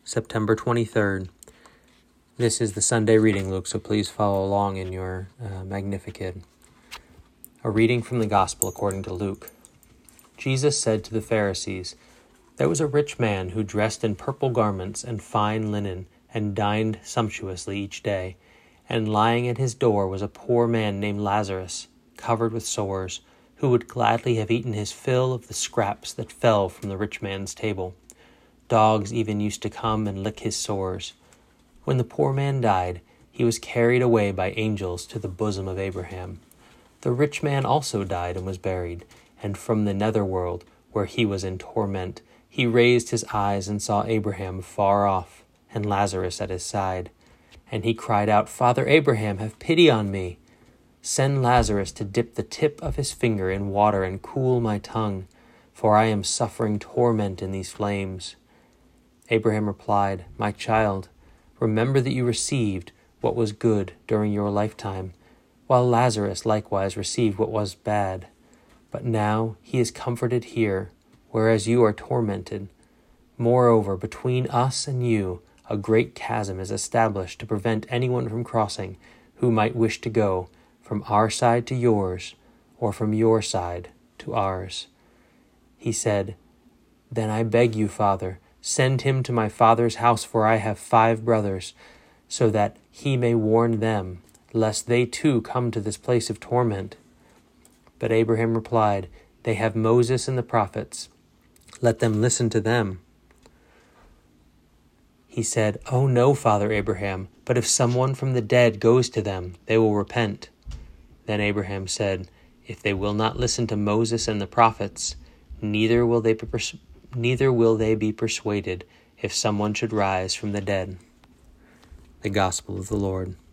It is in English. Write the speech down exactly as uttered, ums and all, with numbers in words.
September twenty-third. This is the Sunday reading, Luke, so please follow along in your uh, Magnificat. A reading from the Gospel according to Luke. Jesus said to the Pharisees, "There was a rich man who dressed in purple garments and fine linen and dined sumptuously each day, and lying at his door was a poor man named Lazarus, covered with sores, who would gladly have eaten his fill of the scraps that fell from the rich man's table. Dogs even used to come and lick his sores. When the poor man died, he was carried away by angels to the bosom of Abraham. The rich man also died and was buried, and from the netherworld, where he was in torment, he raised his eyes and saw Abraham far off, and Lazarus at his side. And he cried out, 'Father Abraham, have pity on me. Send Lazarus to dip the tip of his finger in water and cool my tongue, for I am suffering torment in these flames.' Abraham replied, 'My child, remember that you received what was good during your lifetime, while Lazarus likewise received what was bad. But now he is comforted here, whereas you are tormented. Moreover, between us and you, a great chasm is established to prevent anyone from crossing who might wish to go from our side to yours, or from your side to ours.' He said, 'Then I beg you, Father, send him to my father's house, for I have five brothers, so that he may warn them, lest they too come to this place of torment.' But Abraham replied, 'They have Moses and the prophets. Let them listen to them.' He said, 'Oh no, Father Abraham, but if someone from the dead goes to them, they will repent.' Then Abraham said, 'If they will not listen to Moses and the prophets, neither will they be pers- neither will they be persuaded if someone should rise from the dead.'" The Gospel of the Lord.